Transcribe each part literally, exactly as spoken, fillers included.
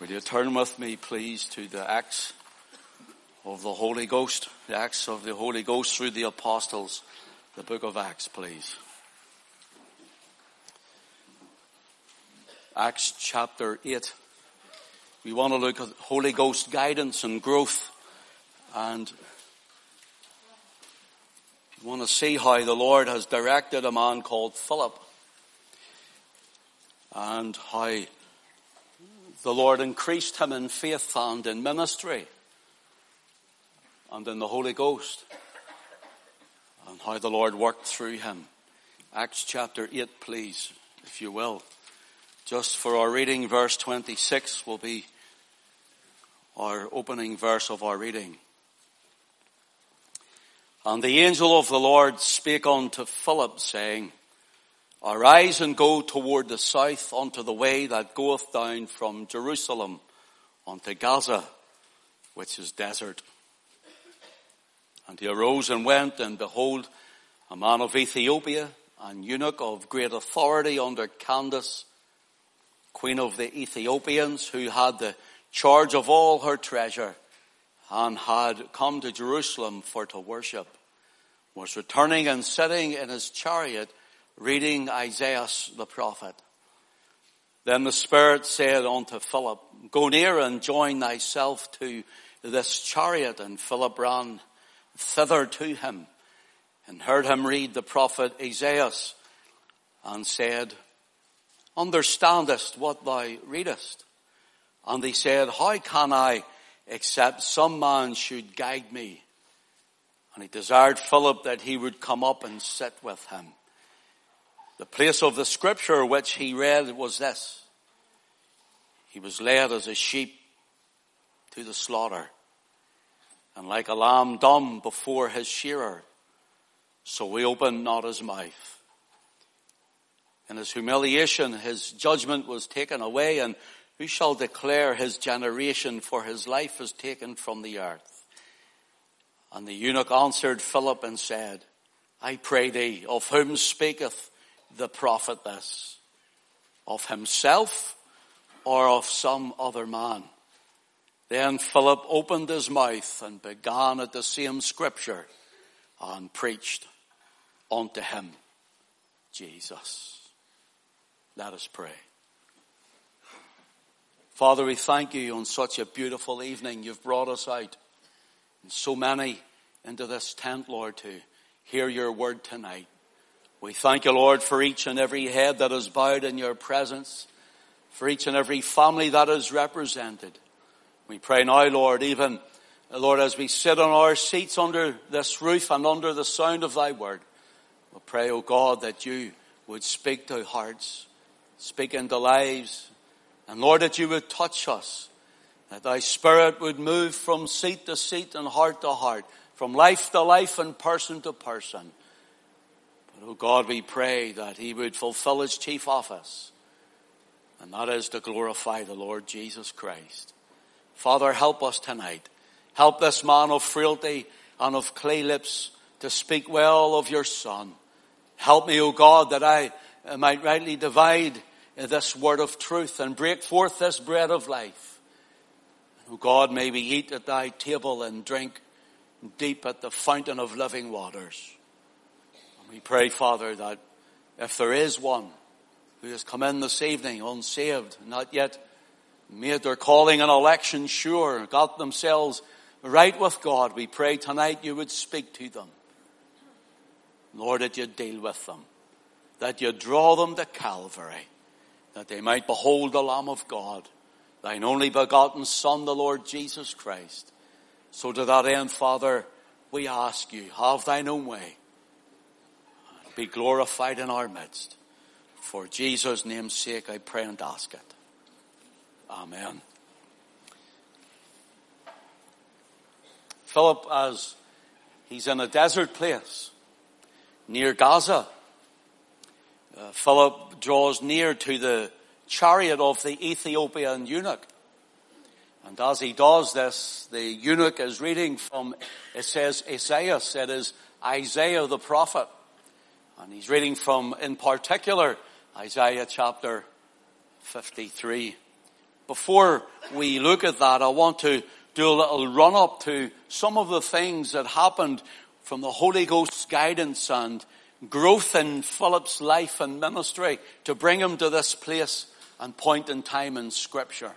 Will you turn with me, please, to the Acts of the Holy Ghost, the Acts of the Holy Ghost through the Apostles, the book of Acts, please. Acts chapter eight. We want to look at Holy Ghost guidance and growth, and we want to see how the Lord has directed a man called Philip, and how the Lord increased him in faith and in ministry and in the Holy Ghost, and how the Lord worked through him. Acts chapter eight, please, if you will. Just for our reading, verse twenty-six will be our opening verse of our reading. And the angel of the Lord spake unto Philip, saying, Arise and go toward the south unto the way that goeth down from Jerusalem unto Gaza, which is desert. And he arose and went, and behold, a man of Ethiopia, an eunuch of great authority under Candace, queen of the Ethiopians, who had the charge of all her treasure, and had come to Jerusalem for to worship, was returning and sitting in his chariot, reading Isaiah the prophet. Then the Spirit said unto Philip, Go near and join thyself to this chariot. And Philip ran thither to him, and heard him read the prophet Isaiah, and said, Understandest what thou readest? And he said, How can I, except some man should guide me? And he desired Philip that he would come up and sit with him. The place of the scripture which he read was this: He was led as a sheep to the slaughter, and like a lamb dumb before his shearer, so he opened not his mouth. In his humiliation his judgment was taken away, and who shall declare his generation? For his life is taken from the earth. And the eunuch answered Philip and said, I pray thee, of whom speaketh the prophet this? Of himself or of some other man? Then Philip opened his mouth and began at the same scripture, and preached unto him Jesus. Let us pray. Father, we thank you on such a beautiful evening. You've brought us out, and so many, into this tent, Lord, to hear your word tonight. We thank you, Lord, for each and every head that is bowed in your presence, for each and every family that is represented. We pray now, Lord, even, Lord, as we sit on our seats under this roof and under the sound of thy word, we pray, O God, that you would speak to hearts, speak into lives, and Lord, that you would touch us, that thy Spirit would move from seat to seat and heart to heart, from life to life and person to person. But, oh God, we pray that he would fulfill his chief office, and that is to glorify the Lord Jesus Christ. Father, help us tonight. Help this man of frailty and of clay lips to speak well of your Son. Help me, O God, that I might rightly divide this word of truth and break forth this bread of life. O God, may we eat at thy table and drink deep at the fountain of living waters. And we pray, Father, that if there is one who has come in this evening unsaved, not yet made their calling and election sure, got themselves right with God, we pray tonight you would speak to them. Lord, that you deal with them, that you draw them to Calvary, that they might behold the Lamb of God, thine only begotten Son, the Lord Jesus Christ. So to that end, Father, we ask you, have thine own way, and be glorified in our midst. For Jesus' name's sake, I pray and ask it. Amen. Philip, as he's in a desert place near Gaza, uh, Philip draws near to the chariot of the Ethiopian eunuch. And as he does this, the eunuch is reading from, it says Isaiah, it is Isaiah the prophet. And he's reading from, in particular, Isaiah chapter fifty-three. before we look at that, I want to do a little run-up to some of the things that happened from the Holy Ghost's guidance and growth in Philip's life and ministry to bring him to this place and point in time in Scripture.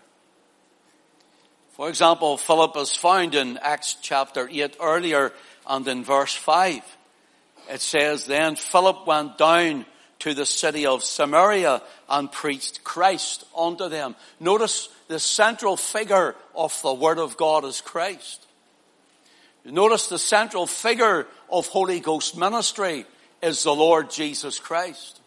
For example, Philip is found in Acts chapter eight earlier and in verse five. It says, then Philip went down to the city of Samaria and preached Christ unto them. Notice the central figure of the Word of God is Christ. Notice the central figure of Holy Ghost ministry is the Lord Jesus Christ.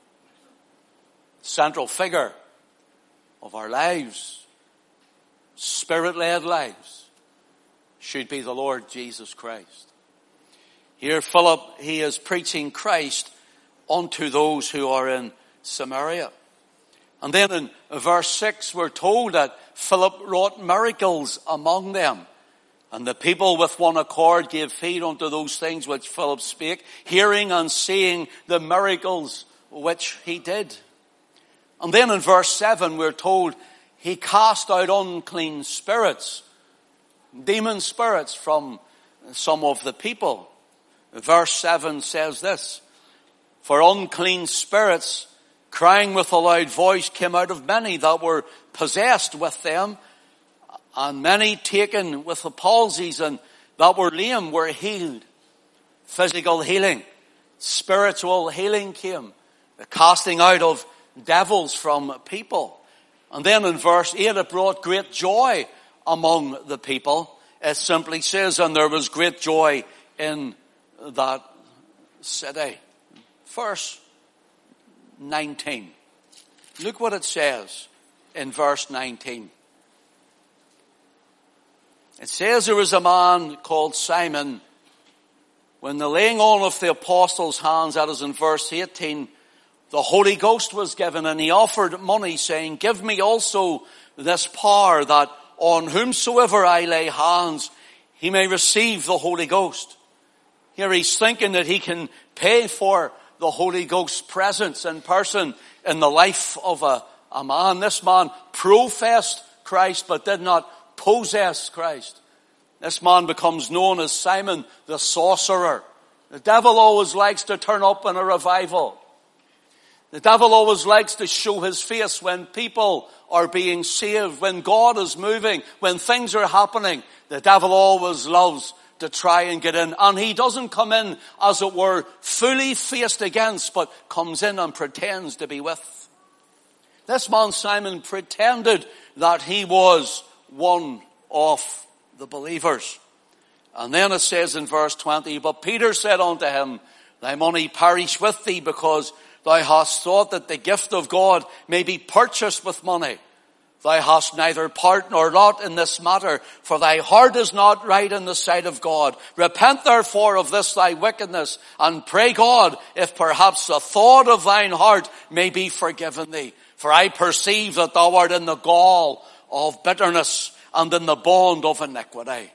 Central figure of our lives, Spirit-led lives, should be the Lord Jesus Christ. Here Philip, he is preaching Christ unto those who are in Samaria. And then in verse six we're told that Philip wrought miracles among them. And the people with one accord gave heed unto those things which Philip spake, hearing and seeing the miracles which he did. And then in verse seven we're told he cast out unclean spirits, demon spirits from some of the people. Verse seven says this, for unclean spirits, crying with a loud voice, came out of many that were possessed with them, and many taken with the palsies and that were lame were healed. Physical healing, spiritual healing came. The casting out of devils from people. And then in verse eight it brought great joy among the people. It simply says, and there was great joy in that city. Verse nineteen. Look what it says in verse nineteen. It says there was a man called Simon. When the laying on of the apostles' hands, that is in verse eighteen, the Holy Ghost was given, and he offered money, saying, give me also this power, that on whomsoever I lay hands, he may receive the Holy Ghost. Here he's thinking that he can pay for the Holy Ghost's presence in person in the life of a, a man. This man professed Christ but did not possess Christ. This man becomes known as Simon the sorcerer. The devil always likes to turn up in a revival. The devil always likes to show his face when people are being saved, when God is moving, when things are happening. The devil always loves to try and get in. And he doesn't come in, as it were, fully faced against, but comes in and pretends to be with. This man Simon pretended that he was one of the believers. And then it says in verse twenty, but Peter said unto him, thy money perish with thee, because thou hast thought that the gift of God may be purchased with money. Thou hast neither part nor lot in this matter, for thy heart is not right in the sight of God. Repent therefore of this thy wickedness, and pray God, if perhaps the thought of thine heart may be forgiven thee. For I perceive that thou art in the gall of bitterness, and in the bond of iniquity.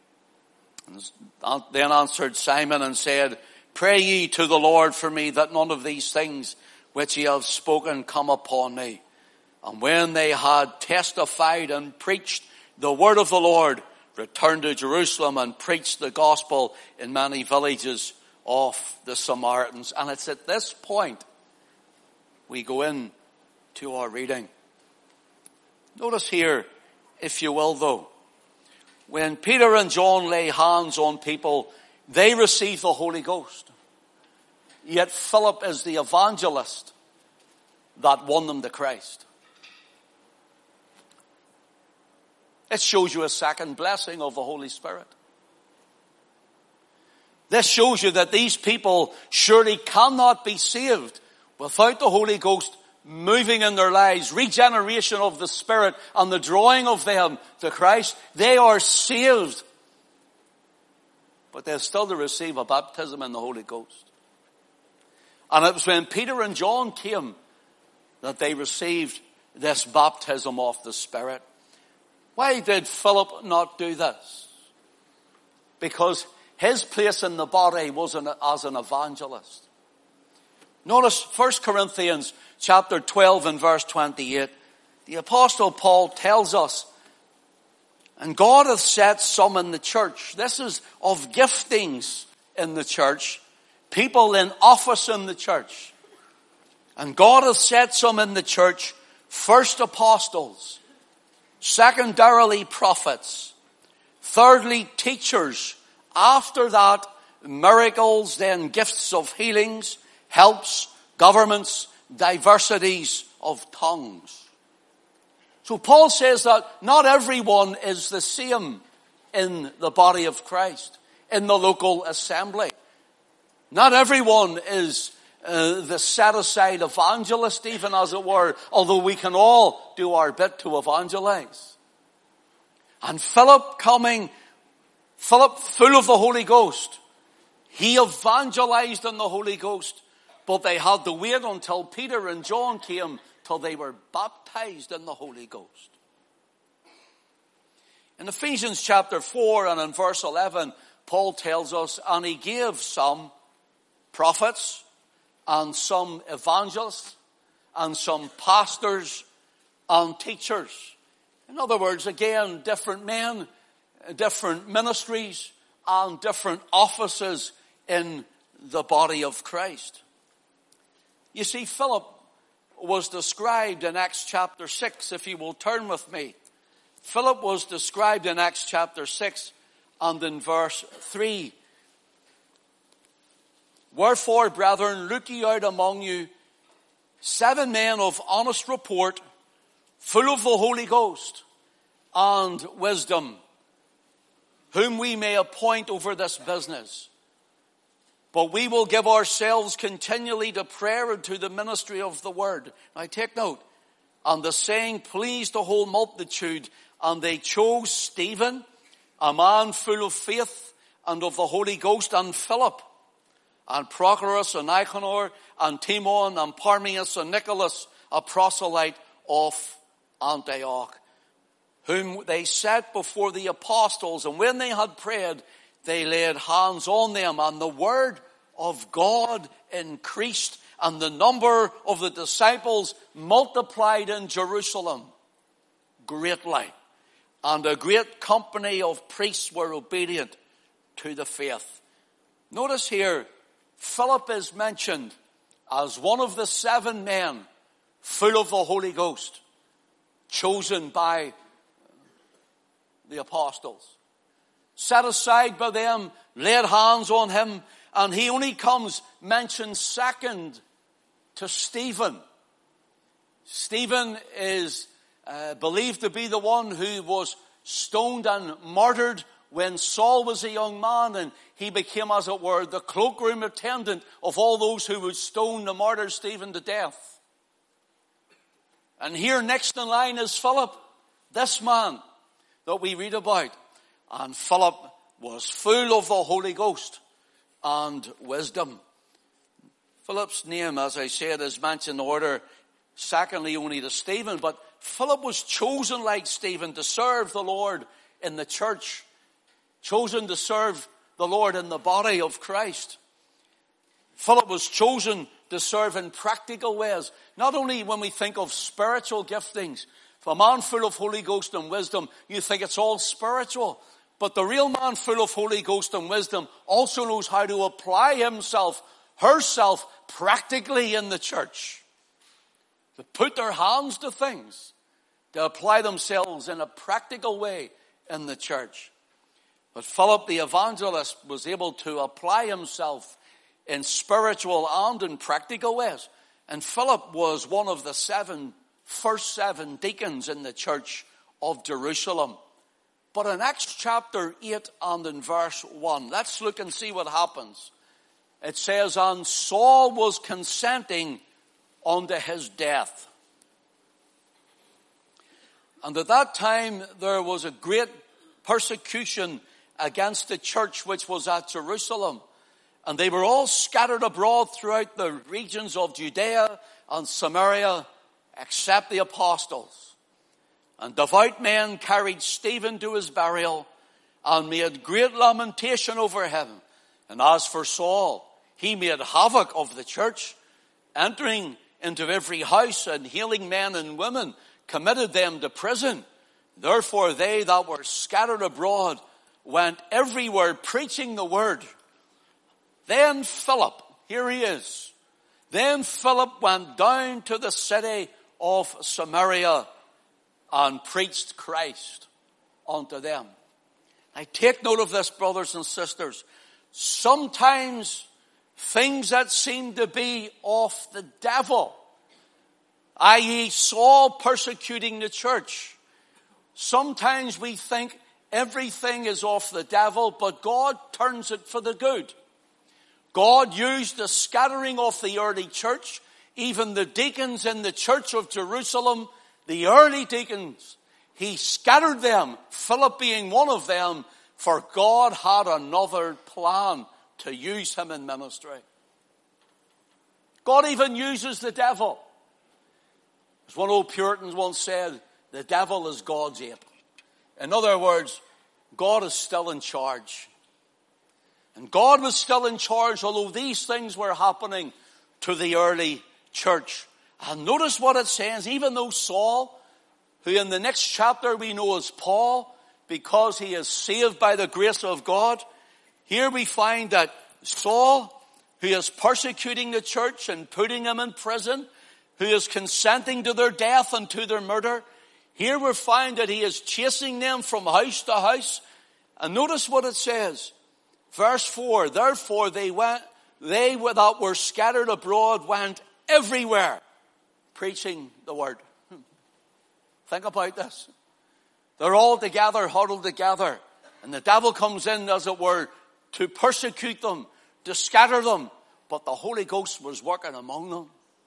And then answered Simon and said, pray ye to the Lord for me, that none of these things which ye have spoken come upon me. And when they had testified and preached the word of the Lord, returned to Jerusalem and preached the gospel in many villages of the Samaritans. And it's at this point we go in to our reading. Notice here, if you will though, when Peter and John lay hands on people, they receive the Holy Ghost. Yet Philip is the evangelist that won them to Christ. It shows you a second blessing of the Holy Spirit. This shows you that these people surely cannot be saved without the Holy Ghost moving in their lives, regeneration of the Spirit and the drawing of them to Christ. They are saved, but they're still to receive a baptism in the Holy Ghost. And it was when Peter and John came that they received this baptism of the Spirit. Why did Philip not do this? Because his place in the body was an, as an evangelist. Notice First Corinthians chapter twelve and verse twenty-eight. the Apostle Paul tells us, and God hath set some in the church. This is of giftings in the church. People in office in the church. And God hath set some in the church. First apostles. Secondarily prophets. Thirdly teachers. After that miracles, then gifts of healings, helps, governments, diversities of tongues. So Paul says that not everyone is the same in the body of Christ, in the local assembly. Not everyone is uh, the set-aside evangelist, even as it were, although we can all do our bit to evangelize. And Philip coming, Philip full of the Holy Ghost, he evangelized in the Holy Ghost, but they had to wait until Peter and John came till they were baptized in the Holy Ghost. In Ephesians chapter four and in verse eleven, Paul tells us, and he gave some prophets and some evangelists and some pastors and teachers. In other words, again, different men, different ministries, and different offices in the body of Christ. You see, Philip was described in Acts chapter six, if you will turn with me. Philip was described in Acts chapter six and in verse three. Wherefore, brethren, look ye out among you seven men of honest report, full of the Holy Ghost and wisdom, whom we may appoint over this business. But we will give ourselves continually to prayer and to the ministry of the word. Now take note. And the saying pleased the whole multitude, and they chose Stephen, a man full of faith and of the Holy Ghost, and Philip, and Prochorus, and Nicanor, and Timon, and Parmenas, and Nicholas, a proselyte of Antioch, whom they set before the apostles. And when they had prayed, they laid hands on them, and the word of God increased, and the number of the disciples multiplied in Jerusalem greatly. And a great company of priests were obedient to the faith. Notice here, Philip is mentioned as one of the seven men full of the Holy Ghost, chosen by the apostles. Set aside by them, laid hands on him, and he only comes mentioned second to Stephen. Stephen is uh, believed to be the one who was stoned and martyred when Saul was a young man, and he became, as it were, the cloakroom attendant of all those who would stone and martyr Stephen to death. And here next in line is Philip, this man that we read about. And Philip was full of the Holy Ghost and wisdom. Philip's name, as I said, is mentioned in order, secondly only to Stephen. But Philip was chosen like Stephen to serve the Lord in the church. Chosen to serve the Lord in the body of Christ. Philip was chosen to serve in practical ways. Not only when we think of spiritual giftings. For a man full of Holy Ghost and wisdom, you think it's all spiritual. But the real man full of Holy Ghost and wisdom also knows how to apply himself, herself, practically in the church. To put their hands to things. To apply themselves in a practical way in the church. But Philip the evangelist was able to apply himself in spiritual and in practical ways. And Philip was one of the seven, first seven deacons in the church of Jerusalem. But in Acts chapter eight and in verse one, let's look and see what happens. It says, and Saul was consenting unto his death. And at that time there was a great persecution against the church which was at Jerusalem. And they were all scattered abroad throughout the regions of Judea and Samaria, except the apostles. And devout men carried Stephen to his burial and made great lamentation over him. And as for Saul, he made havoc of the church, entering into every house and healing men and women, committed them to prison. Therefore they that were scattered abroad went everywhere preaching the word. Then Philip, here he is. Then Philip went down to the city of Samaria and preached Christ unto them. I take note of this, brothers and sisters. Sometimes things that seem to be of the devil, that is Saul persecuting the church. Sometimes we think everything is of the devil, but God turns it for the good. God used the scattering of the early church, even the deacons in the church of Jerusalem, the early deacons. He scattered them, Philip being one of them, for God had another plan to use him in ministry. God even uses the devil. As one old Puritan once said, the devil is God's ape. In other words, God is still in charge. And God was still in charge, although these things were happening to the early church. And notice what it says, even though Saul, who in the next chapter we know as Paul, because he is saved by the grace of God, here we find that Saul, who is persecuting the church and putting them in prison, who is consenting to their death and to their murder, here we find that he is chasing them from house to house. And notice what it says. Verse four, therefore they went, they that were scattered abroad went everywhere preaching the word. Think about this. They're all together, huddled together. And the devil comes in, as it were, to persecute them, to scatter them. But the Holy Ghost was working among them.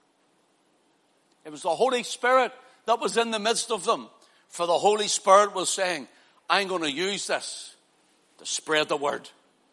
It was the Holy Spirit that was in the midst of them. For the Holy Spirit was saying, I'm going to use this to spread the word.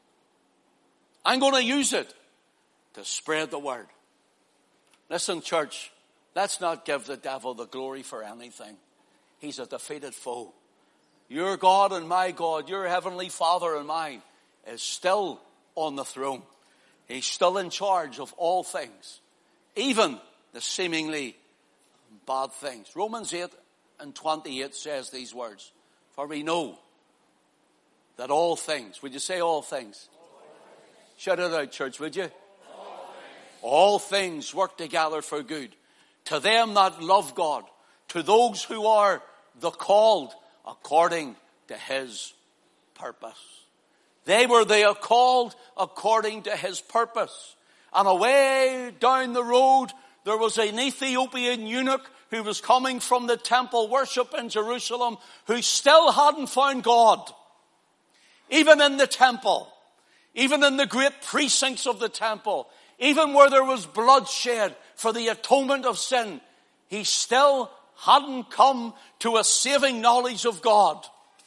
I'm going to use it to spread the word. Listen, church, let's not give the devil the glory for anything. He's a defeated foe. Your God and my God, your heavenly Father and mine, is still on the throne. He's still in charge of all things, even the seemingly bad things. Romans eight and twenty-eight says these words, for we know that all things, would you say all things? All things. Shout it out, church, would you? All things. All things work together for good to them that love God, to those who are the called according to his purpose. They were the called according to his purpose. And away down the road, there was an Ethiopian eunuch who was coming from the temple worship in Jerusalem, who still hadn't found God. Even in the temple, even in the great precincts of the temple, even where there was bloodshed for the atonement of sin, he still hadn't come to a saving knowledge of God.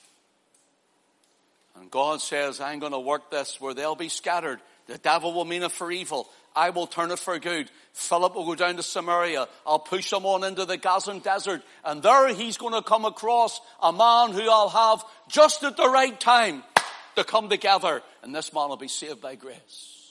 And God says, I'm going to work this where they'll be scattered. The devil will mean it for evil. I will turn it for good. Philip will go down to Samaria. I'll push him on into the Gazan desert. And there he's going to come across a man who I'll have just at the right time to come together. And this man will be saved by grace.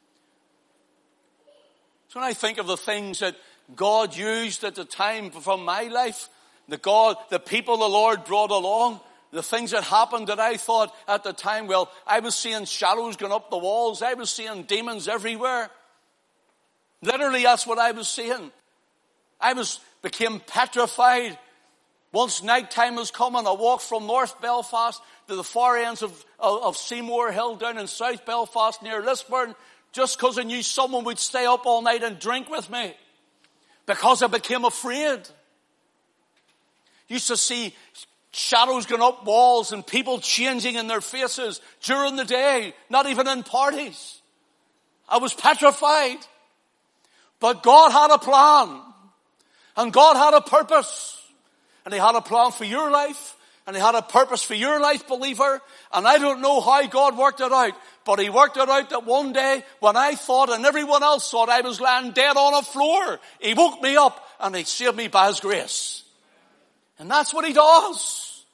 So when I think of the things that God used at the time from my life, the God, the people the Lord brought along, the things that happened that I thought at the time, well, I was seeing shadows going up the walls. I was seeing demons everywhere. Literally, that's what I was seeing. I was became petrified. Once nighttime was coming, I walked from North Belfast to the far ends of, of, of Seymour Hill down in South Belfast near Lisburn, just because I knew someone would stay up all night and drink with me. Because I became afraid. Used to see shadows going up walls and people changing in their faces during the day, not even in parties. I was petrified. But God had a plan. And God had a purpose. And he had a plan for your life. And he had a purpose for your life, believer. And I don't know how God worked it out. But he worked it out that one day when I thought and everyone else thought I was lying dead on a floor, he woke me up and he saved me by his grace. And that's what he does.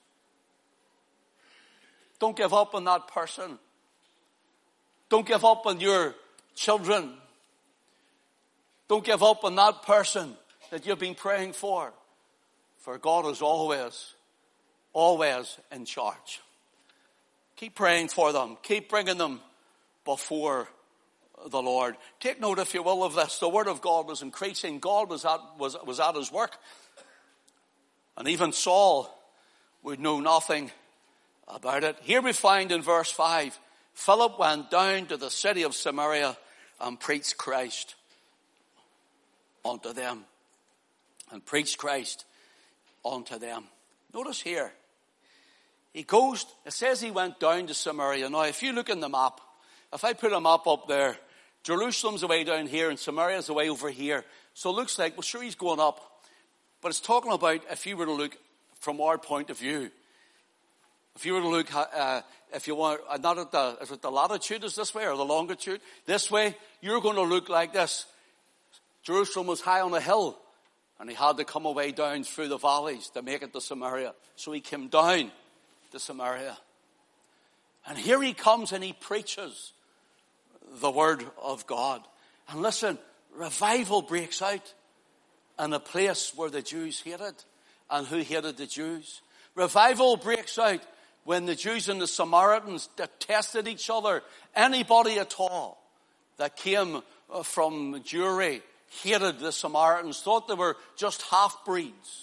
Don't give up on that person. Don't give up on your children. Don't give up on that person that you've been praying for. For God is always, always in charge. Keep praying for them. Keep bringing them before the Lord. Take note, if you will, of this. The word of God was increasing. God was at, was, was at his work. And even Saul would know nothing about it. Here we find in verse five, Philip went down to the city of Samaria and preached Christ unto them. And preached Christ unto them. Notice here, he goes, it says he went down to Samaria. Now, if you look in the map, if I put a map up there, Jerusalem's away down here and Samaria's away over here. So it looks like, well, sure, he's going up. But it's talking about, if you were to look from our point of view, if you were to look, uh, if you want, uh, not at the, is it the latitude is this way or the longitude? This way, you're going to look like this. Jerusalem was high on a hill, and he had to come away down through the valleys to make it to Samaria. So he came down to Samaria. And here he comes and he preaches the word of God. And listen, revival breaks out in a place where the Jews hated. And who hated the Jews? Revival breaks out when the Jews and the Samaritans detested each other. Anybody at all that came from Jewry hated the Samaritans, thought they were just half-breeds.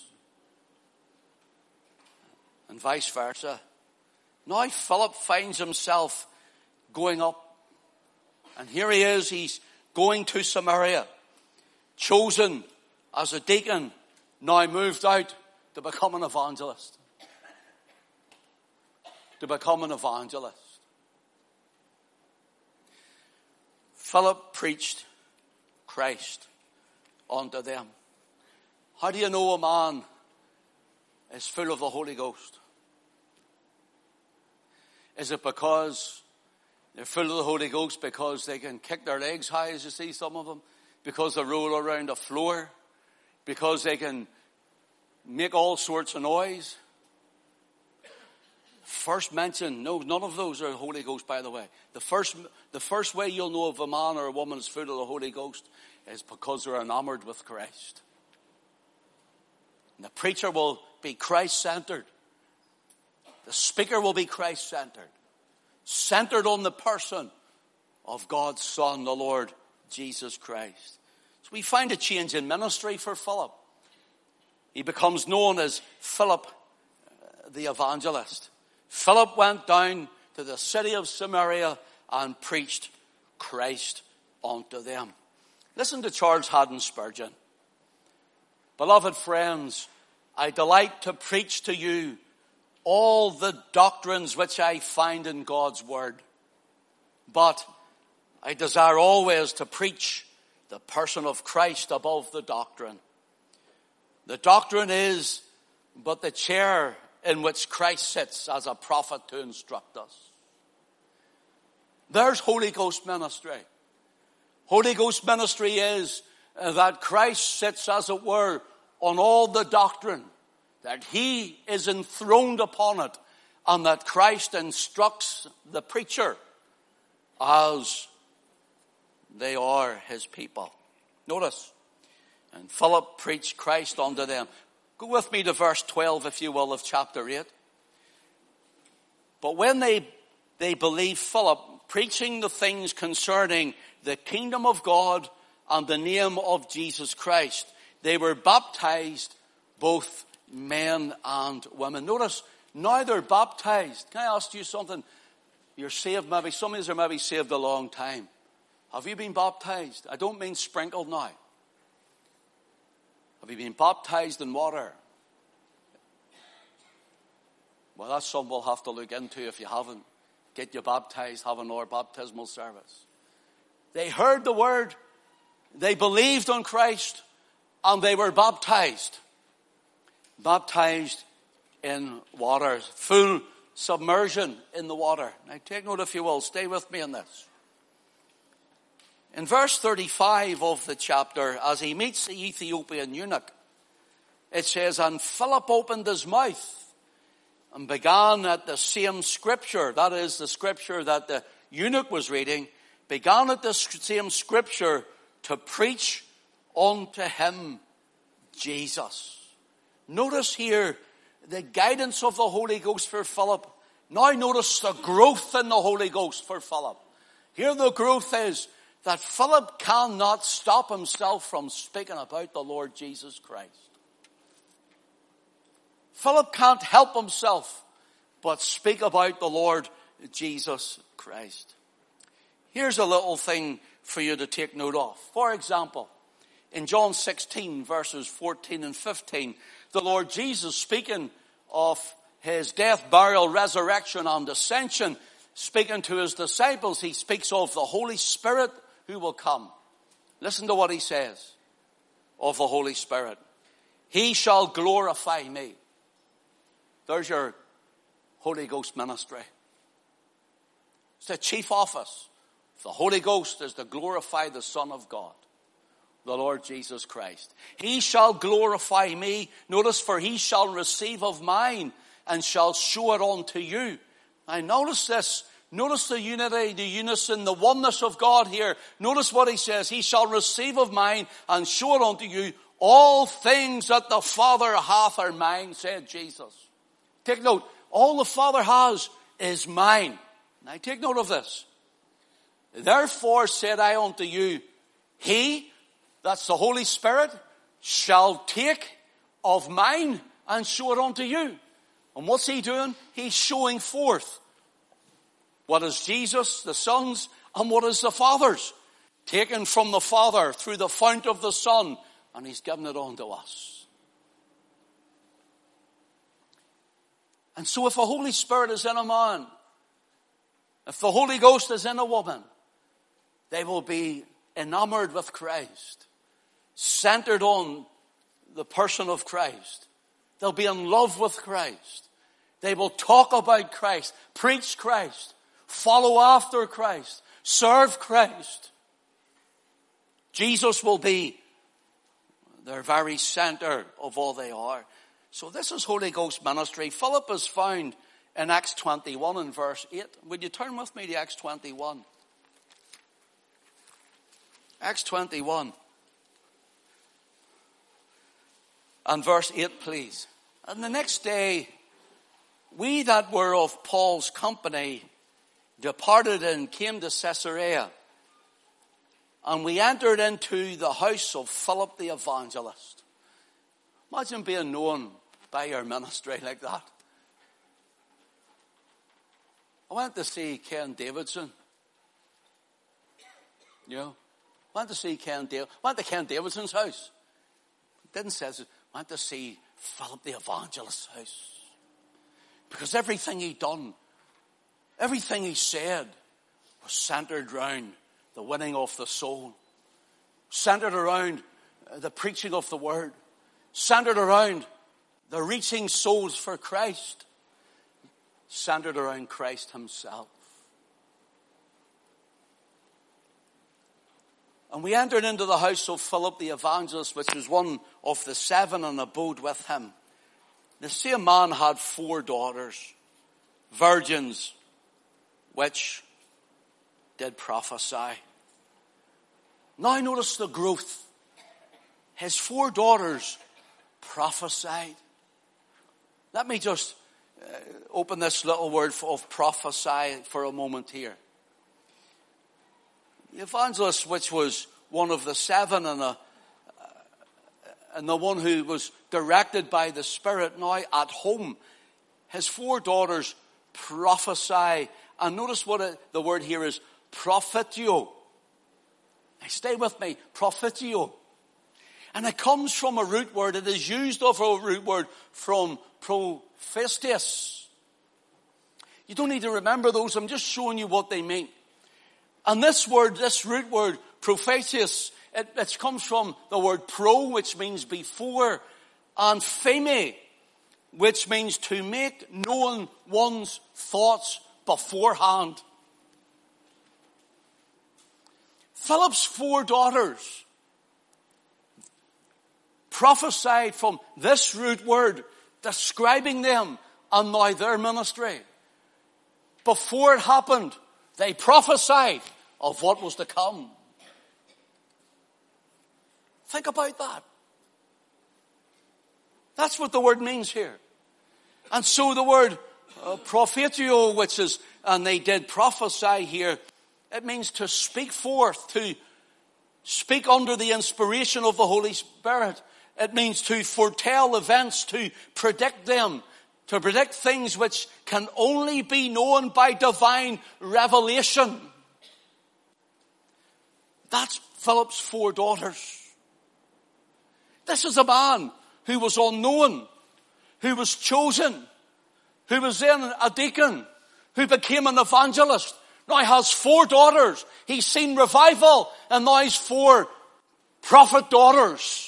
And vice versa. Now Philip finds himself going up. And here he is, he's going to Samaria. Chosen as a deacon, now moved out to become an evangelist. To become an evangelist. Philip preached Christ unto them. How do you know a man is full of the Holy Ghost? Is it because they're full of the Holy Ghost because they can kick their legs high, as you see some of them? Because they roll around the floor? Because they can make all sorts of noise? First mention, no, none of those are Holy Ghost, by the way. The first, the first way you'll know if a man or a woman is full of the Holy Ghost is because they're enamored with Christ. And the preacher will be Christ-centered. The speaker will be Christ-centered. Centered on the person of God's Son, the Lord Jesus Christ. So we find a change in ministry for Philip. He becomes known as Philip uh, the evangelist. Philip went down to the city of Samaria and preached Christ unto them. Listen to Charles Haddon Spurgeon. Beloved friends, I delight to preach to you all the doctrines which I find in God's word. But I desire always to preach the person of Christ above the doctrine. The doctrine is but the chair in which Christ sits as a prophet to instruct us. There's Holy Ghost ministry. Holy Ghost ministry is that Christ sits, as it were, on all the doctrine, that he is enthroned upon it, and that Christ instructs the preacher as they are his people. Notice, and Philip preached Christ unto them. Go with me to verse twelve, if you will, of chapter eight. But when they, they believed Philip, preaching the things concerning the kingdom of God and the name of Jesus Christ, they were baptized, both men and women. Notice, now they're baptized. Can I ask you something? You're saved maybe, some of you are maybe saved a long time. Have you been baptized? I don't mean sprinkled now. Have you been baptized in water? Well, that's something we'll have to look into if you haven't. Get you baptized, have another baptismal service. They heard the word, they believed on Christ, and they were baptized. Baptized in water, full submersion in the water. Now take note, if you will, stay with me in this. In verse thirty-five of the chapter, as he meets the Ethiopian eunuch, it says, and Philip opened his mouth and began at the same scripture, that is the scripture that the eunuch was reading, began at the same scripture to preach unto him Jesus. Notice here the guidance of the Holy Ghost for Philip. Now notice the growth in the Holy Ghost for Philip. Here the growth is that Philip cannot stop himself from speaking about the Lord Jesus Christ. Philip can't help himself but speak about the Lord Jesus Christ. Here's a little thing for you to take note of. For example, in John sixteen, verses fourteen and fifteen, the Lord Jesus, speaking of his death, burial, resurrection, and ascension, speaking to his disciples, he speaks of the Holy Spirit who will come. Listen to what he says of the Holy Spirit. He shall glorify me. There's your Holy Ghost ministry. It's the chief office. The Holy Ghost is to glorify the Son of God, the Lord Jesus Christ. He shall glorify me. Notice, for he shall receive of mine and shall show it unto you. Now notice this. Notice the unity, the unison, the oneness of God here. Notice what he says. He shall receive of mine and show it unto you. All things that the Father hath are mine, said Jesus. Take note. All the Father has is mine. Now take note of this. Therefore said I unto you, he, that's the Holy Spirit, shall take of mine and show it unto you. And what's he doing? He's showing forth what is Jesus, the Son's, and what is the Father's. Taken from the Father through the fount of the Son, and he's given it unto us. And so if the Holy Spirit is in a man, if the Holy Ghost is in a woman, they will be enamored with Christ, centered on the person of Christ. They'll be in love with Christ. They will talk about Christ, preach Christ, follow after Christ, serve Christ. Jesus will be their very center of all they are. So this is Holy Ghost ministry. Philip is found in Acts twenty-one and verse eight. Would you turn with me to Acts twenty-one? Acts twenty-one. And verse eight, please. And the next day, we that were of Paul's company departed and came to Caesarea. And we entered into the house of Philip the evangelist. Imagine being known by your ministry like that. I went to see Ken Davidson. You know, went to see Ken Davidson. Went to Ken Davidson's house. Didn't say it. Went to see Philip the evangelist's house. Because everything he done, everything he said was centered around the winning of the soul. Centered around the preaching of the word. Centered around the reaching souls for Christ. Centered around Christ himself. And we entered into the house of Philip the evangelist, which was one of the seven, and abode with him. The same man had four daughters, virgins, which did prophesy. Now notice the growth. His four daughters prophesied. Let me just uh, open this little word of prophesy for a moment here. The evangelist, which was one of the seven and, a, uh, and the one who was directed by the Spirit, now at home, his four daughters prophesy. And notice what it, the word here is, prophetio. Now stay with me, prophetio. And it comes from a root word. It is used of a root word from prophetes. You don't need to remember those. I'm just showing you what they mean. And this word, this root word, prophetes, it, it comes from the word pro, which means before, and pheme, which means to make known one's thoughts beforehand. Philip's four daughters prophesied from this root word, describing them and now their ministry. Before it happened, they prophesied of what was to come. Think about that. That's what the word means here. And so the word uh, prophetio, which is, and they did prophesy here, it means to speak forth, to speak under the inspiration of the Holy Spirit. It means to foretell events, to predict them, to predict things which can only be known by divine revelation. That's Philip's four daughters. This is a man who was unknown, who was chosen, who was then a deacon, who became an evangelist. Now he has four daughters. He's seen revival, and now he's four prophet daughters.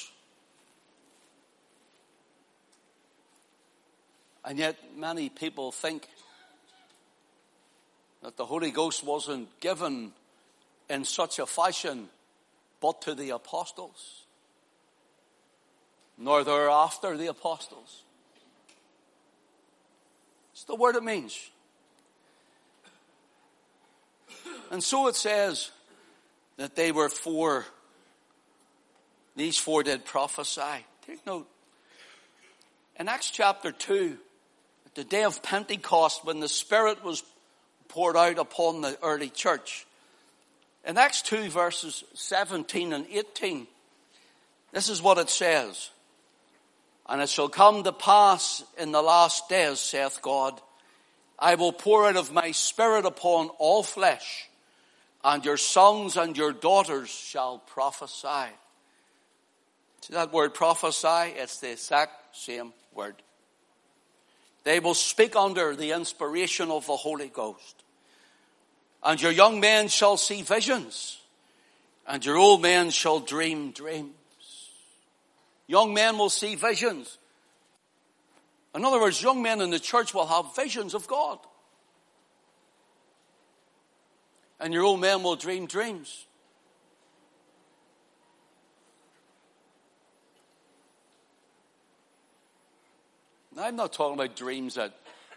And yet many people think that the Holy Ghost wasn't given in such a fashion but to the apostles, nor thereafter the apostles. It's the word it means. And so it says that they were four, these four did prophesy. Take note. In Acts chapter two, at the day of Pentecost, when the Spirit was poured out upon the early church, in Acts two verses seventeen and eighteen, this is what it says. And it shall come to pass in the last days, saith God, I will pour out of my Spirit upon all flesh, and your sons and your daughters shall prophesy. See that word prophesy? It's the exact same word. They will speak under the inspiration of the Holy Ghost. And your young men shall see visions, and your old men shall dream dreams. Young men will see visions. In other words, young men in the church will have visions of God. And your old men will dream dreams. Now, I'm not talking about dreams that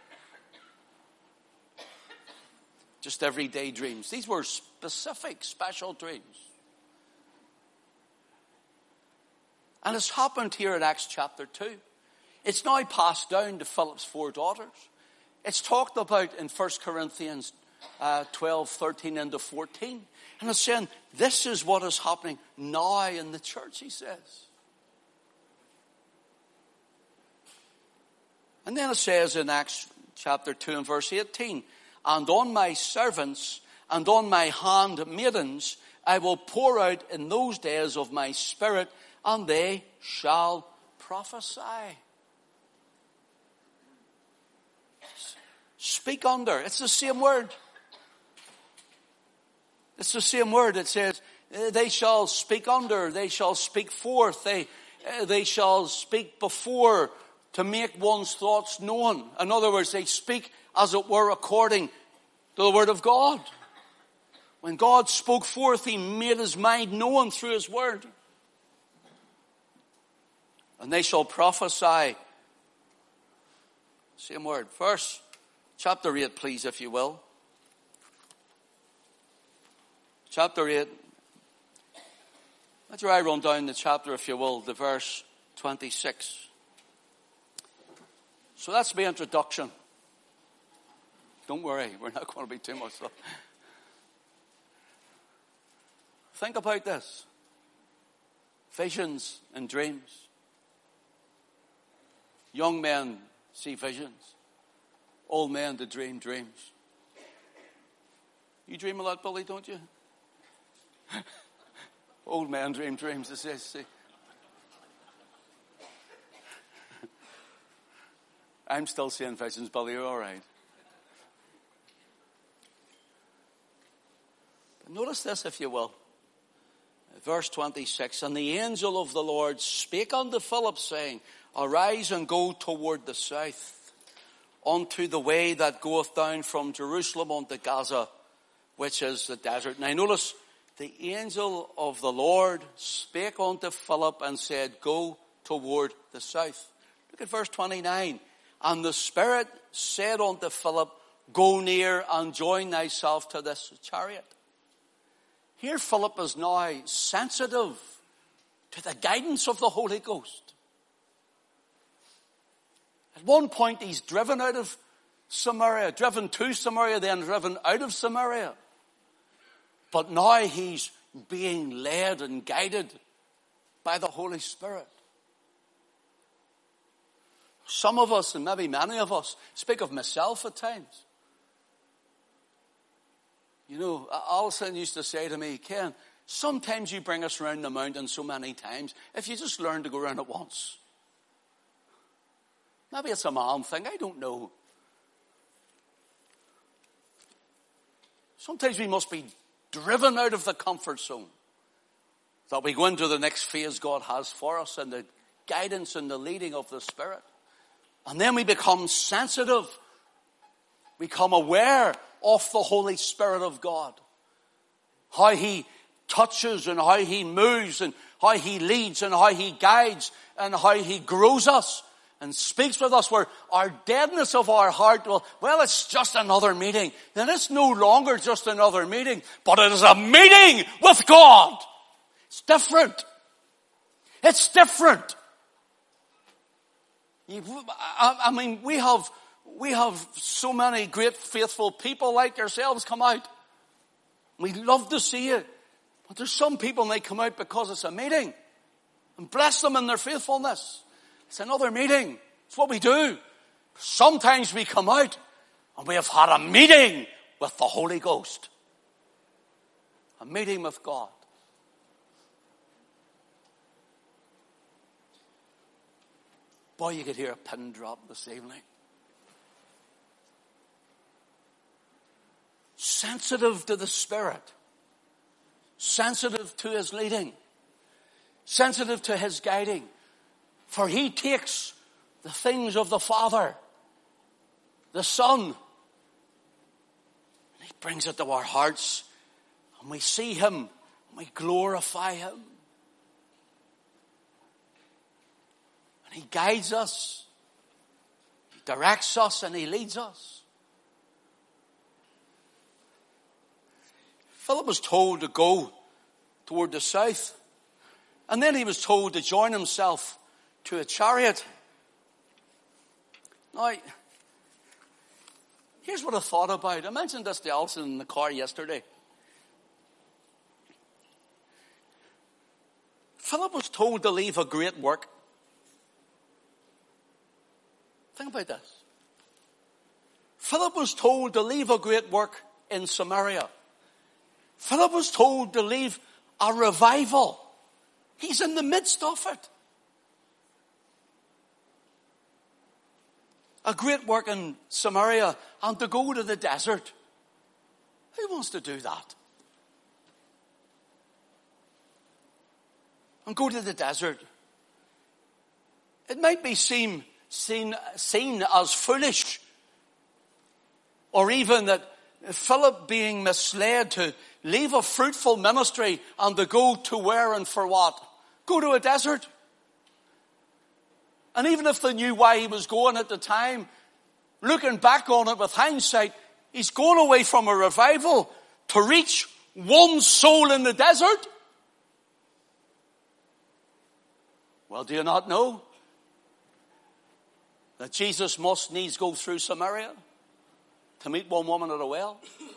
just everyday dreams. These were specific, special dreams. And it's happened here in Acts chapter two. It's now passed down to Philip's four daughters. It's talked about in First Corinthians uh, twelve, thirteen into fourteen. And it's saying, this is what is happening now in the church, he says. And then it says in Acts chapter two and verse eighteen, and on my servants and on my handmaidens I will pour out in those days of my Spirit, and they shall prophesy. Speak under. It's the same word. It's the same word. It says, they shall speak under. They shall speak forth. They, they shall speak before, to make one's thoughts known. In other words, they speak, as it were, according to the word of God. When God spoke forth, he made his mind known through his word. And they shall prophesy. Same word. Verse chapter eight, please, if you will. Chapter eight. Let's I run down the chapter, if you will, the verse twenty-six. So that's my introduction. Don't worry, we're not going to be too much stuff. Think about this. Visions and dreams. Young men see visions. Old men to dream dreams. You dream a lot, Billy, don't you? Old men dream dreams, it says. See. I'm still seeing visions, Billy, you're all right. But notice this, if you will. Verse twenty-six, and the angel of the Lord spake unto Philip, saying, arise and go toward the south, unto the way that goeth down from Jerusalem unto Gaza, which is the desert. Now notice, the angel of the Lord spake unto Philip and said, go toward the south. Look at verse twenty-nine. And the Spirit said unto Philip, go near and join thyself to this chariot. Here Philip is now sensitive to the guidance of the Holy Ghost. At one point he's driven out of Samaria, driven to Samaria, then driven out of Samaria. But now he's being led and guided by the Holy Spirit. Some of us, and maybe many of us, speak of myself at times. You know, Alison used to say to me, Ken, sometimes you bring us around the mountain so many times, if you just learn to go around it once. Maybe it's a man thing, I don't know. Sometimes we must be driven out of the comfort zone, that we go into the next phase God has for us and the guidance and the leading of the Spirit. And then we become sensitive, become aware of the Holy Spirit of God. How He touches and how He moves and how He leads and how He guides and how He grows us and speaks with us, where our deadness of our heart, well, well, it's just another meeting. Then it's no longer just another meeting, but it is a meeting with God. It's different. It's different. I mean, we have, we have so many great faithful people like yourselves come out. We love to see it. But there's some people, and they come out because it's a meeting. And bless them in their faithfulness. It's another meeting. It's what we do. Sometimes we come out and we have had a meeting with the Holy Ghost. A meeting with God. Boy, you could hear a pin drop this evening. Sensitive to the Spirit. Sensitive to His leading. Sensitive to His guiding. For He takes the things of the Father, the Son, and He brings it to our hearts, and we see Him, and we glorify Him. And He guides us, He directs us, and He leads us. Philip was told to go toward the south, and then he was told to join himself to a chariot. Now, here's what I thought about. I mentioned this to Alison in the car yesterday. Philip was told to leave a great work. Think about this. Philip was told to leave a great work in Samaria. Philip was told to leave a revival. He's in the midst of it. A great work in Samaria, and to go to the desert. Who wants to do that? And go to the desert. It might be seen, seen, seen as foolish, or even that Philip being misled to leave a fruitful ministry and to go to where and for what? Go to a desert. And even if they knew why he was going at the time, looking back on it with hindsight, he's going away from a revival to reach one soul in the desert. Well, do you not know that Jesus must needs go through Samaria to meet one woman at a well?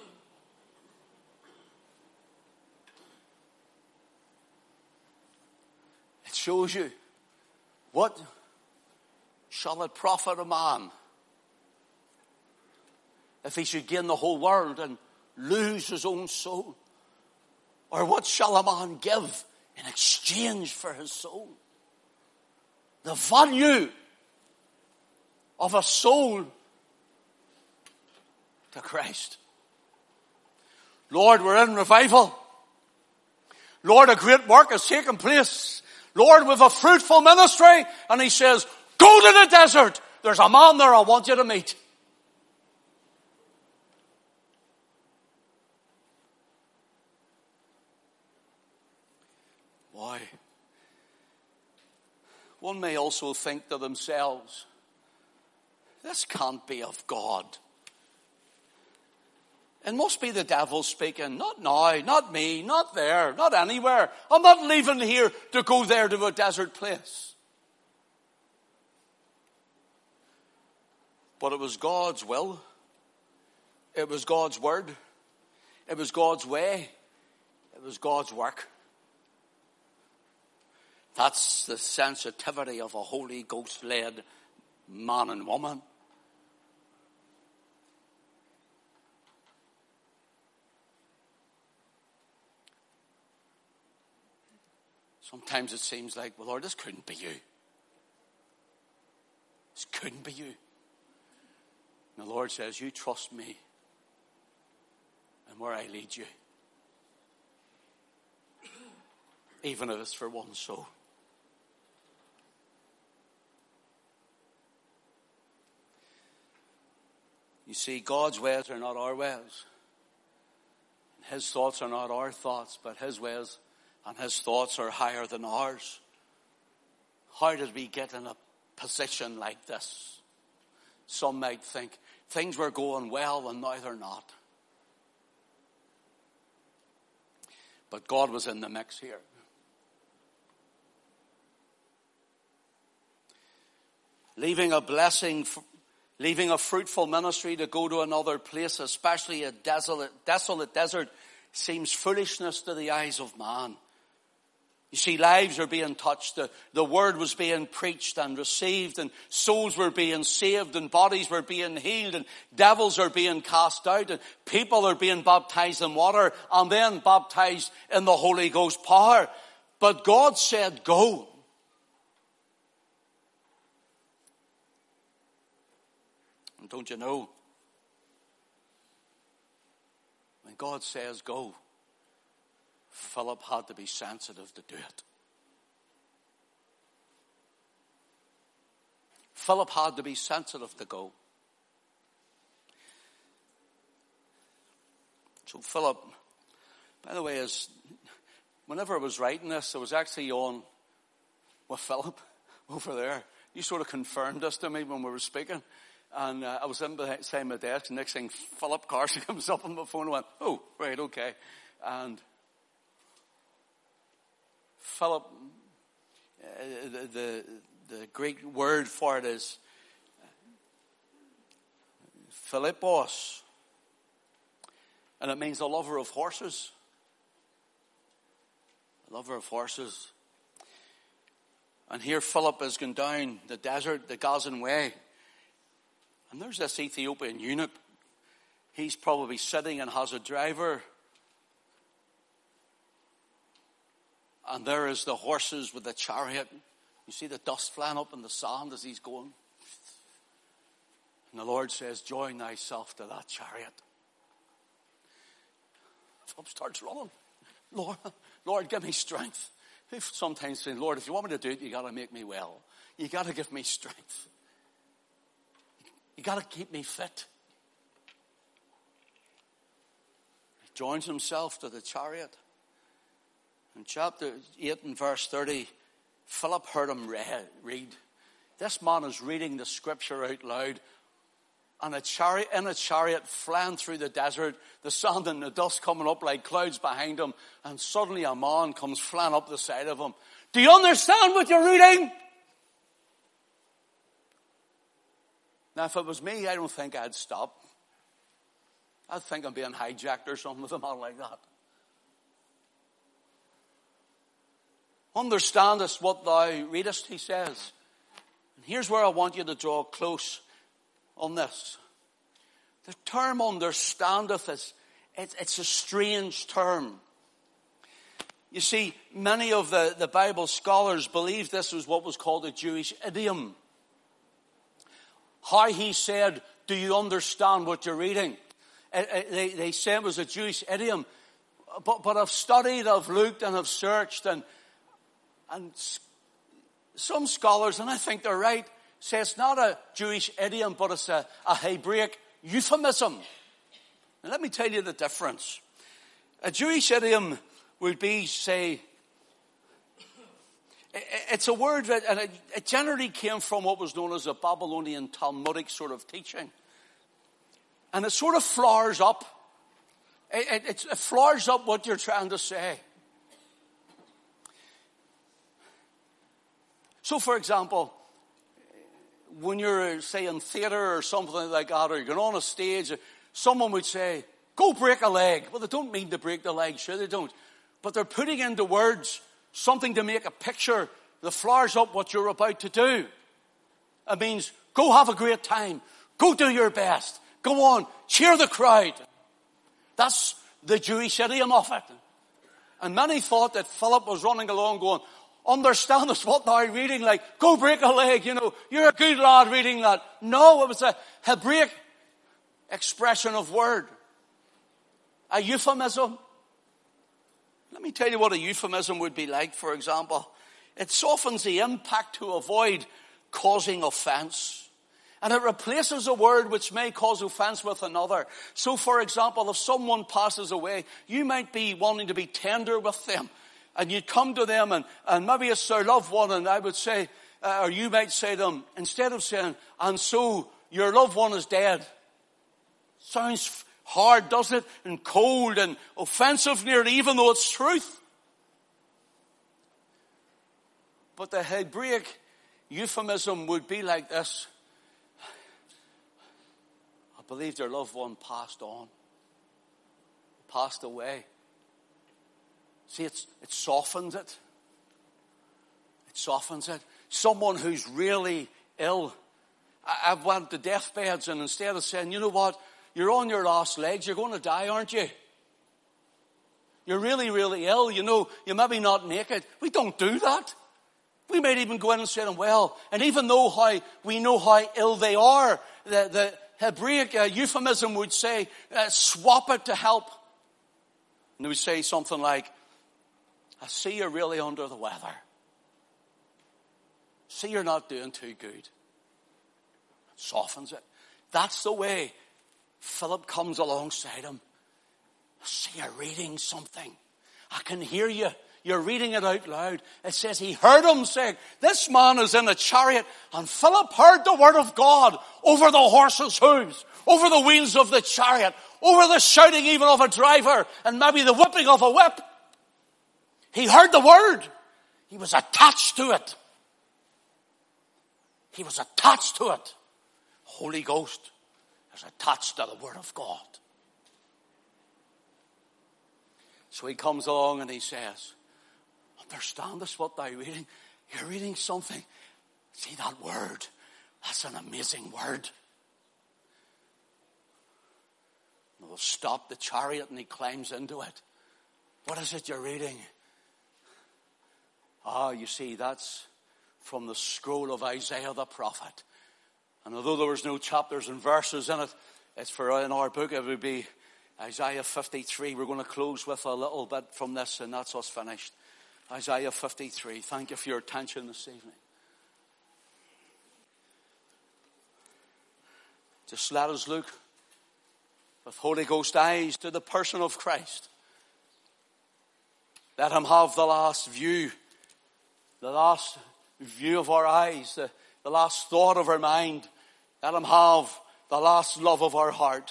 It shows you, what shall it profit a man if he should gain the whole world and lose his own soul? Or what shall a man give in exchange for his soul? The value of a soul to Christ. Lord, we're in revival. Lord, a great work has taken place. Lord, with a fruitful ministry. And he says, go to the desert. There's a man there I want you to meet. Why? One may also think to themselves, this can't be of God. It must be the devil speaking. Not now, not me, not there, not anywhere. I'm not leaving here to go there to a desert place. But it was God's will. It was God's word. It was God's way. It was God's work. That's the sensitivity of a Holy Ghost-led man and woman. Sometimes it seems like, well, Lord, this couldn't be you. This couldn't be you. And the Lord says, you trust me and where I lead you. Even if it's for one soul. You see, God's ways are not our ways. His thoughts are not our thoughts, but His ways and His thoughts are higher than ours. How did we get in a position like this? Some might think things were going well and now they're not. But God was in the mix here. Leaving a blessing, leaving a fruitful ministry to go to another place, especially a desolate, desolate desert, seems foolishness to the eyes of man. You see, lives are being touched. The, the word was being preached and received, and souls were being saved, and bodies were being healed, and devils are being cast out, and people are being baptized in water, and then baptized in the Holy Ghost power. But God said, go. And don't you know, when God says go, Philip had to be sensitive to do it. Philip had to be sensitive to go. So Philip, by the way, is whenever I was writing this, I was actually on with Philip over there. You sort of confirmed this to me when we were speaking. And uh, I was in beside my desk, and next thing, Philip Carson comes up on my phone and went, oh, right, okay. And Philip, uh, the, the, the Greek word for it is Philippos. And it means a lover of horses. A lover of horses. And here Philip has gone down the desert, the Gazan way. And there's this Ethiopian eunuch. He's probably sitting and has a driver. And there is the horses with the chariot. You see the dust flying up in the sand as he's going. And the Lord says, join thyself to that chariot. Philip starts running. Lord, Lord, give me strength. Sometimes saying, Lord, if you want me to do it, you got to make me well. You got to give me strength. You got to keep me fit. He joins himself to the chariot. In chapter eight and verse thirty, Philip heard him read. This man is reading the scripture out loud. And a chariot, in a chariot flying through the desert, the sand and the dust coming up like clouds behind him. And suddenly a man comes flying up the side of him. Do you understand what you're reading? Now, if it was me, I don't think I'd stop. I'd think I'm being hijacked or something with a man like that. Understandest what thou readest, he says. And here's where I want you to draw close on this. The term understandeth is, it's, it's a strange term. You see, many of the, the Bible scholars believe this was what was called a Jewish idiom. How he said, do you understand what you're reading? They, they say it was a Jewish idiom. But, but I've studied, I've looked, and I've searched, and, and some scholars, and I think they're right, say it's not a Jewish idiom, but it's a, a Hebraic euphemism. And let me tell you the difference. A Jewish idiom would be, say, it's a word that, and it, it generally came from what was known as a Babylonian Talmudic sort of teaching. And it sort of flowers up. It, it, it flowers up what you're trying to say. So, for example, when you're, say, in theatre or something like that, or you're going on a stage, someone would say, go break a leg. Well, they don't mean to break the leg, sure they don't. But they're putting into words something to make a picture that flowers up what you're about to do. It means, go have a great time. Go do your best. Go on, cheer the crowd. That's the Jewish idiom of it. And many thought that Philip was running along going, understand this, what thou reading, like, go break a leg, you know, you're a good lad reading that. No, it was a Hebraic expression of word. A euphemism. Let me tell you what a euphemism would be like, for example. It softens the impact to avoid causing offense. And it replaces a word which may cause offense with another. So, for example, if someone passes away, you might be wanting to be tender with them. And you'd come to them and, and maybe it's their loved one, and I would say, uh, or you might say to them, instead of saying, and so your loved one is dead. Sounds hard, doesn't it? And cold and offensive nearly, even though it's truth. But the Hebraic euphemism would be like this. I believe their loved one passed on. Passed away. See, it's, it softens it. It softens it. Someone who's really ill. I, I've went to deathbeds, and instead of saying, you know what, you're on your last legs, you're going to die, aren't you? You're really, really ill, you know, you maybe not make it. We don't do that. We might even go in and say to them, well, and even though how we know how ill they are, the, the Hebraic uh, euphemism would say, uh, swap it to help. And they would say something like, I see you're really under the weather. See you're not doing too good. It softens it. That's the way Philip comes alongside him. I see you're reading something. I can hear you. You're reading it out loud. It says he heard him saying, this man is in a chariot. And Philip heard the word of God over the horse's hooves, over the wheels of the chariot, over the shouting even of a driver, and maybe the whipping of a whip. He heard the word. He was attached to it. He was attached to it. Holy Ghost is attached to the word of God. So he comes along and he says, understand this, what thou reading? You're reading something. See that word? That's an amazing word. And we'll stop the chariot and he climbs into it. What is it you're reading? Ah, you see, that's from the scroll of Isaiah the prophet. And although there was no chapters and verses in it, it's for in our book, it would be Isaiah fifty-three. We're going to close with a little bit from this, and that's us finished. Isaiah fifty-three. Thank you for your attention this evening. Just let us look with Holy Ghost eyes to the person of Christ. Let him have the last view, the last view of our eyes, the, the last thought of our mind. Let him have the last love of our heart.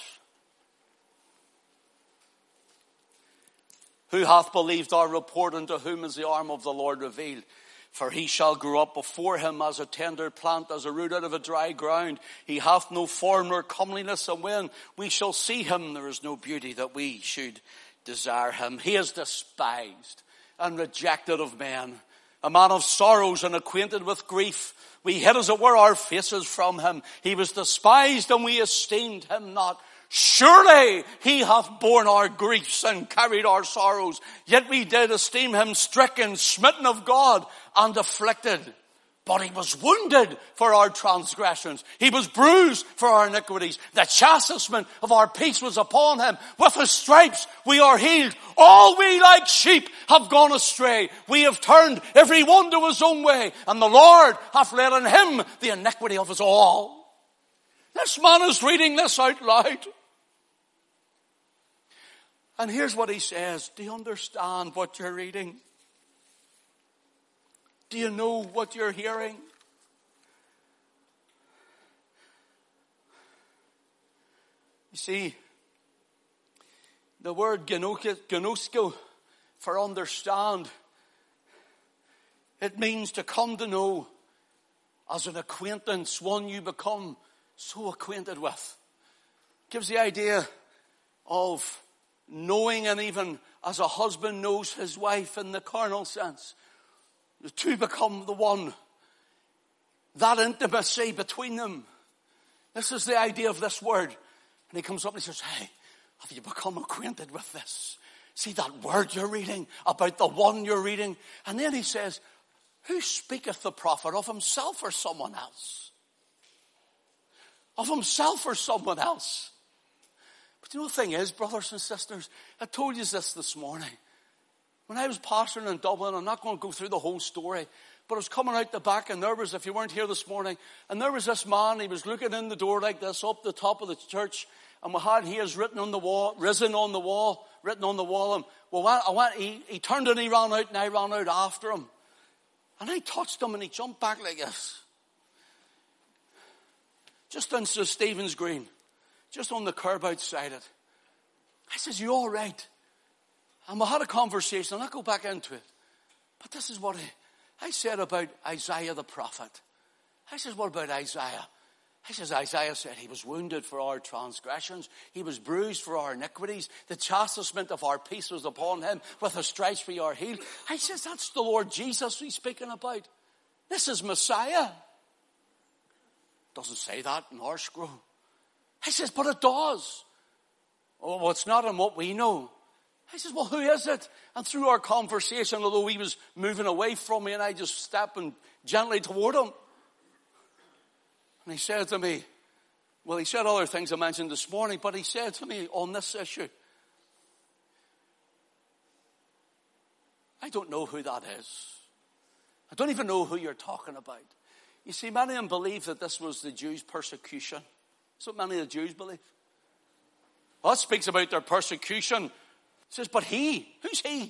Who hath believed our report, unto whom is the arm of the Lord revealed? For he shall grow up before him as a tender plant, as a root out of a dry ground. He hath no form nor comeliness, and when we shall see him, there is no beauty that we should desire him. He is despised and rejected of men, a man of sorrows and acquainted with grief. We hid, as it were, our faces from him. He was despised, and we esteemed him not. Surely he hath borne our griefs and carried our sorrows. Yet we did esteem him stricken, smitten of God, and afflicted. But he was wounded for our transgressions. He was bruised for our iniquities. The chastisement of our peace was upon him. With his stripes we are healed. All we like sheep have gone astray. We have turned every one to his own way. And the Lord hath laid on him the iniquity of us all. This man is reading this out loud. And here's what he says. Do you understand what you're reading? Do you know what you're hearing? You see, the word gnosko, for understand, it means to come to know, as an acquaintance, one you become so acquainted with. Gives the idea of knowing, and even as a husband knows his wife in the carnal sense. The two become the one. That intimacy between them. This is the idea of this word. And he comes up and he says, hey, have you become acquainted with this? See that word you're reading about the one you're reading? And then he says, who speaketh the prophet, of himself or someone else? Of himself or someone else? But you know the thing is, brothers and sisters, I told you this this morning. When I was pastoring in Dublin, I'm not going to go through the whole story, but I was coming out the back, and there was, if you weren't here this morning, and there was this man, he was looking in the door like this, up the top of the church, and we had his written on the wall, risen on the wall, written on the wall, and well, I went, he, he turned and he ran out, and I ran out after him. And I touched him, and he jumped back like this. Just into Stephen's Green, just on the curb outside it. I says, you all right? And we had a conversation, and I'll go back into it. But this is what I, I said about Isaiah the prophet. I says, what about Isaiah? I says, Isaiah said he was wounded for our transgressions. He was bruised for our iniquities. The chastisement of our peace was upon him. With his stripes we are healed. I says, that's the Lord Jesus he's speaking about. This is Messiah. Doesn't say that in our scroll. I says, but it does. Oh, well, it's not in what we know. I says, well, who is it? And through our conversation, although he was moving away from me, and I just stepped gently toward him. And he said to me, well, he said other things I mentioned this morning, but he said to me on this issue, I don't know who that is. I don't even know who you're talking about. You see, many of them believe that this was the Jews' persecution. That's what many of the Jews believe. Well, that speaks about their persecution. It says, but he, who's he?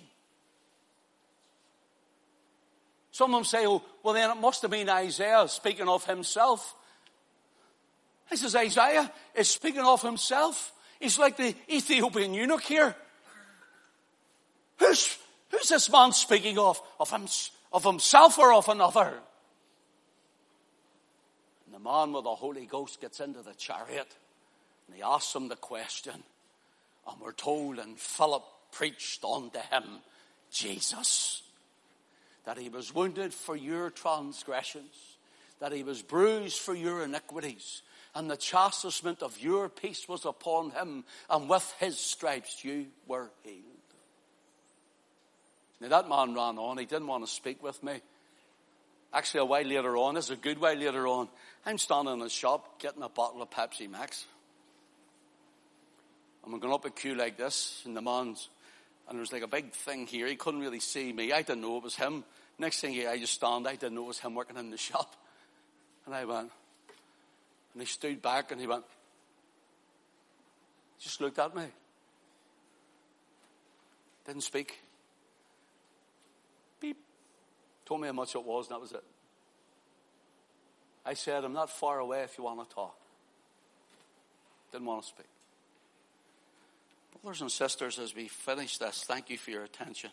Some of them say, oh, well then it must have been Isaiah speaking of himself. He says, Isaiah is speaking of himself. He's like the Ethiopian eunuch here. Who's, who's this man speaking of? Of, him, of himself or of another? And the man with the Holy Ghost gets into the chariot and he asks him the question. And we're told, and Philip preached unto him Jesus. That he was wounded for your transgressions. That he was bruised for your iniquities. And the chastisement of your peace was upon him. And with his stripes you were healed. Now that man ran on. He didn't want to speak with me. Actually, a while later on, this is a good while later on, I'm standing in a shop getting a bottle of Pepsi Max. And we're going up a queue like this. And the man's, and there's like a big thing here. He couldn't really see me. I didn't know it was him. Next thing I just stand, I didn't know it was him working in the shop. And I went, and he stood back and he went, just looked at me. Didn't speak. Beep. Told me how much it was and that was it. I said, I'm not far away if you want to talk. Didn't want to speak. Brothers and sisters, as we finish this, thank you for your attention.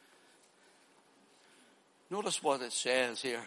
Notice what it says here.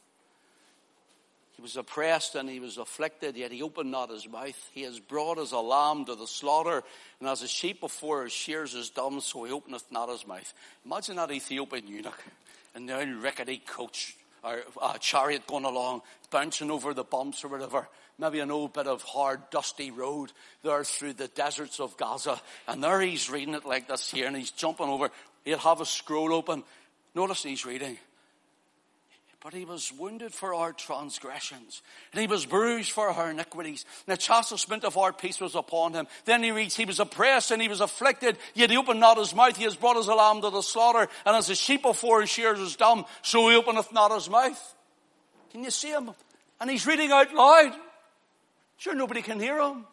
He was oppressed and he was afflicted, yet he opened not his mouth. He is brought as a lamb to the slaughter, and as a sheep before his shears is dumb, so he openeth not his mouth. Imagine that Ethiopian eunuch in the rickety coach or uh, chariot going along, bouncing over the bumps or whatever. Maybe an old bit of hard, dusty road there through the deserts of Gaza. And there he's reading it like this here, and he's jumping over. He'll have a scroll open. Notice he's reading. But he was wounded for our transgressions, and he was bruised for our iniquities. And the chastisement of our peace was upon him. Then he reads, he was oppressed and he was afflicted, yet he opened not his mouth. He is brought as a lamb to the slaughter, and as a sheep before his shears is dumb, so he openeth not his mouth. Can you see him? And he's reading out loud. Sure, nobody can hear him.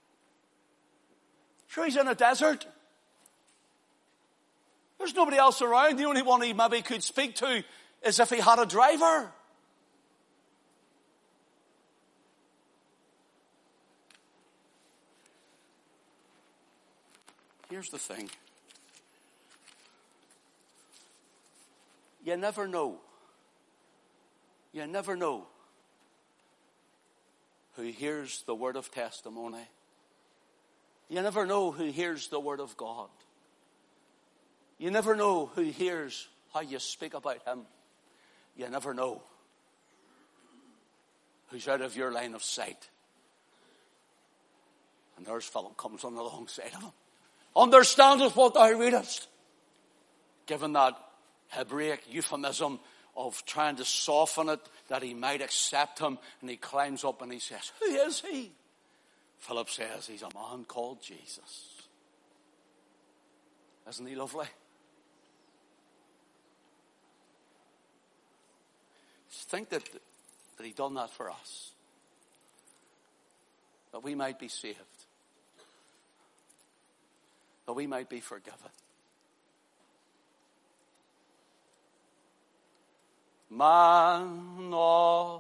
Sure, he's in a desert. There's nobody else around. The only one he maybe could speak to is if he had a driver. Here's the thing. You never know. You never know who hears the word of testimony. You never know who hears the word of God. You never know who hears how you speak about him. You never know who's out of your line of sight. And there's Philip comes on alongside of him. Understandeth what thou readest. Given that Hebraic euphemism of trying to soften it, that he might accept him, and he climbs up and he says, who is he? Philip says, he's a man called Jesus. Isn't he lovely? Just think that, that he done that for us. That we might be saved. That we might be forgiven. Man of